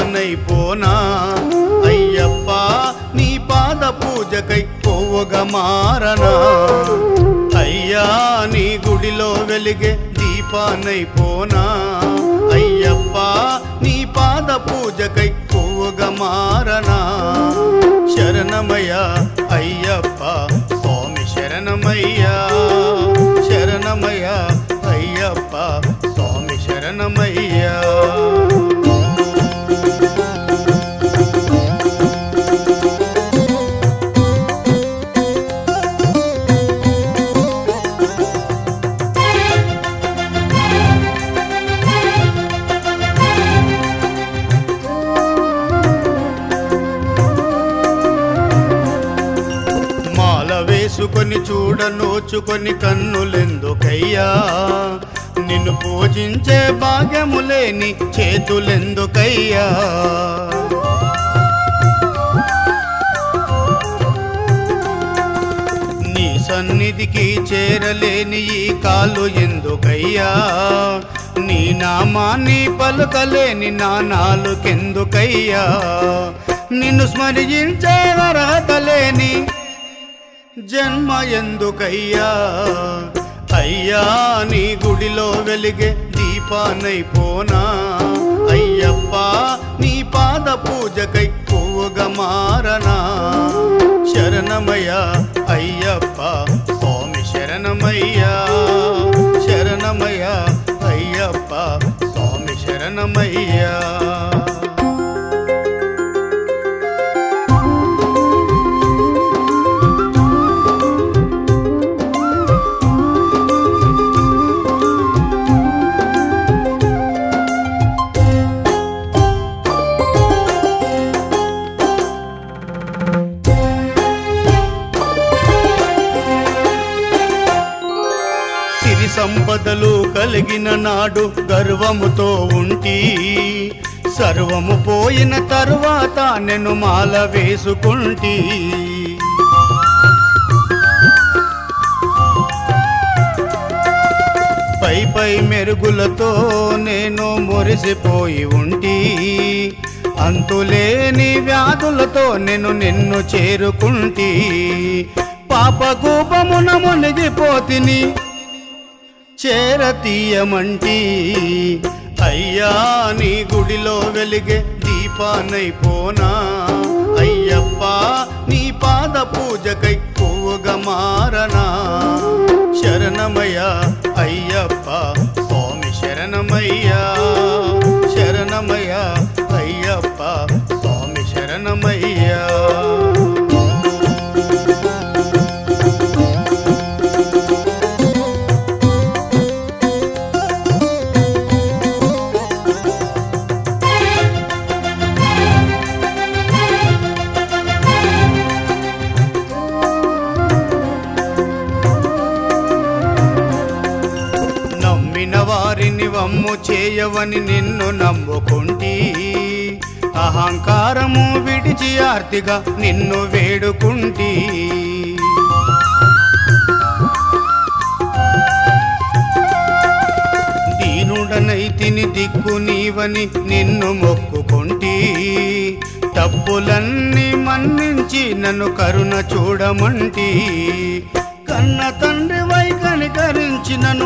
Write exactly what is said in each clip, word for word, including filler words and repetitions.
దీపానైపోనా అయ్యప్ప నీ పాద పూజకై పోవగా మారనా అయ్యా నీ గుడిలో వెలిగే దీపానైపోనా అయ్యప్ప నీ పాద పూజకై పోవగా మారనా శరణమయ్య అయ్యప్ప స్వామి శరణమయ్య శరణమయ్య అయ్యప్ప స్వామి శరణమయ్య వేసుకొని చూడ నోచుకొని కన్నులెందుకయ్యా నిన్ను పూజించే భాగ్యములేని చేతులెందుకయ్యా నీ సన్నిధికి చేరలేని ఈ కాలు ఎందుకయ్యా నీ నామాన్ని పలుకలేని నా నాలుకెందుకయ్యా నిన్ను స్మరించే అర్హత లేని జన్మ ఎందుకయ్యా అయ్యా నీ గుడిలో వెలిగే దీపానైపోనా అయ్యప్ప నీ పాద పూజకై పోవగా మారనా శరణమయ్య అయ్యప్ప స్వామి శరణమయ్య శరణమయ్య అయ్యప్ప స్వామి శరణమయ్య సంపదలు కలిగిన నాడు గర్వముతో ఉంటి సర్వము పోయిన తరువాత నేను మాల వేసుకుంటి పై పై మెరుగులతో నేను మురిసిపోయి ఉంటి అంతులేని వ్యాధులతో నేను నిన్ను చేరుకుంటి పాపకూపమున మునిగిపోతిని చేరతీయమంటి అయ్యా నీ గుడిలో వెలిగే దీపానైపోనా అయ్యప్ప నీ పాద పూజకై పోవగా మారనా శరణమయ్య అయ్యప్ప స్వామి శరణమయ్య శరణమయ్య అయ్యప్ప స్వామి శరణమయ్య వారిని వమ్ము చేయవని నిన్ను నమ్ముకుంటి అహంకారము విడిచి ఆర్తిగా నిన్ను వేడుకుంటి దీనుడనైతిని దిక్కు నీవని నిన్ను మొక్కుకుంటి తప్పులన్నీ మన్నించి నన్ను కరుణ చూడమంటి కన్న తండ్రి వై కనికరించి నన్ను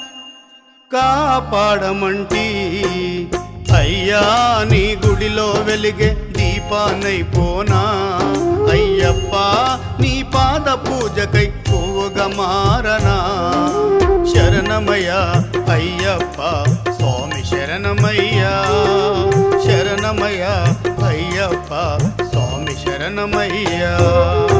కాపాడమంటి అయ్యా నీ గుడిలో వెలిగే దీపానైపోనా అయ్యప్ప నీ పాద పూజకై పోవగా మారనా శరణమయ్య అయ్యప్ప స్వామి శరణమయ్య శరణమయ్య అయ్యప్ప స్వామి శరణమయ్య